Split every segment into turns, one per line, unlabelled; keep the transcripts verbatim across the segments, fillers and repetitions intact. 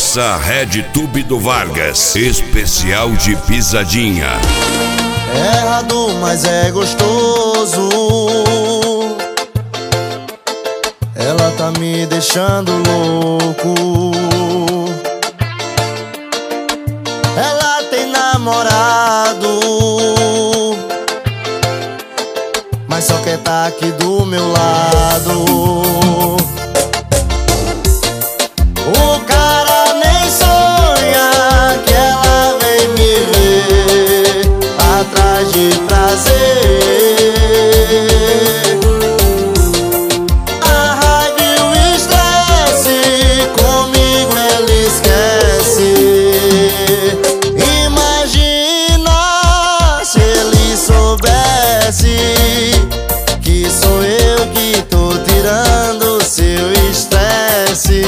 Força RedTube do Vargas, especial de pisadinha.
É errado, mas é gostoso. Ela tá me deixando louco. Ela tem namorado, mas só quer tá aqui do meu lado. O cara nem sonha que ela vem me ver atrás de prazer. A raiva e o estresse comigo ele esquece. Imagina se ele soubesse que sou eu que tô tirando seu estresse.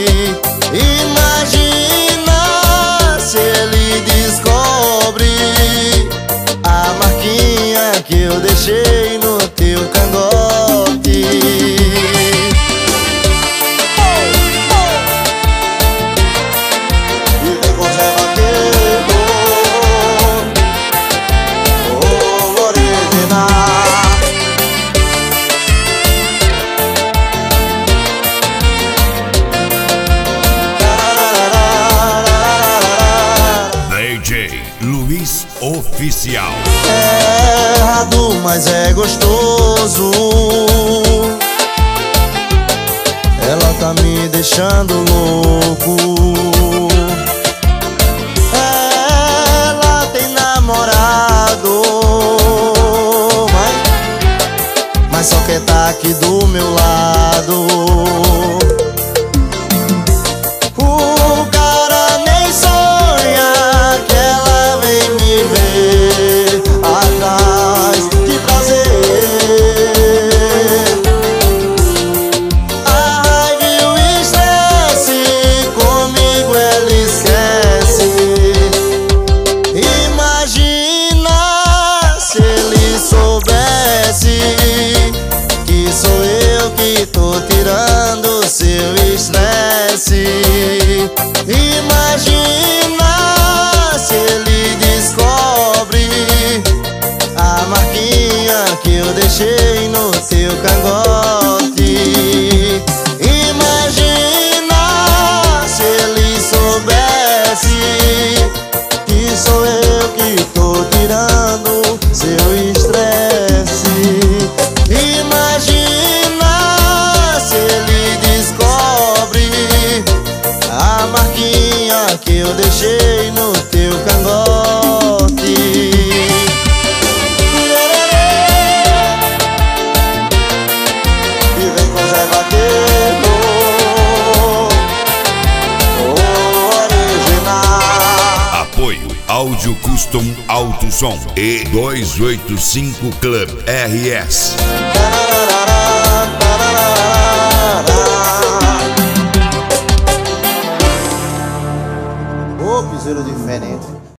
Imagina se ele descobre a marquinha que eu deixei no teu cangote. E vem com Zé Vaqueiro, o original.
D J Luiz Oficial.
É errado, mas é gostoso. Ela tá me deixando louco. Ela tem namorado, mas, mas só quer tá aqui do meu lado. O cara nem sonha que ela vem me ver atrás de prazer. A raiva e o estresse comigo ele esquece. Imagina se ele soubesse que sou eu que tô tirando seu estresse. Imagina se ele descobre a marquinha que eu deixei no teu cangote. Imagina se ele soubesse que sou eu que tô tirando seu estresse. Imagina se ele descobre a marquinha que eu deixei no teu cangote. E vem com Zé Vaqueiro, o original.
Apoio Áudio Custom Alto Som e dois oito cinco Club R S.
Ô, piseiro diferente.